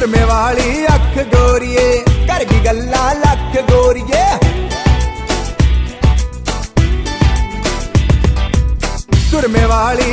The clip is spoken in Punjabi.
सुरमे वाली अख गोरिए कर गई गल्ला लख गोरिए सुरमे वाली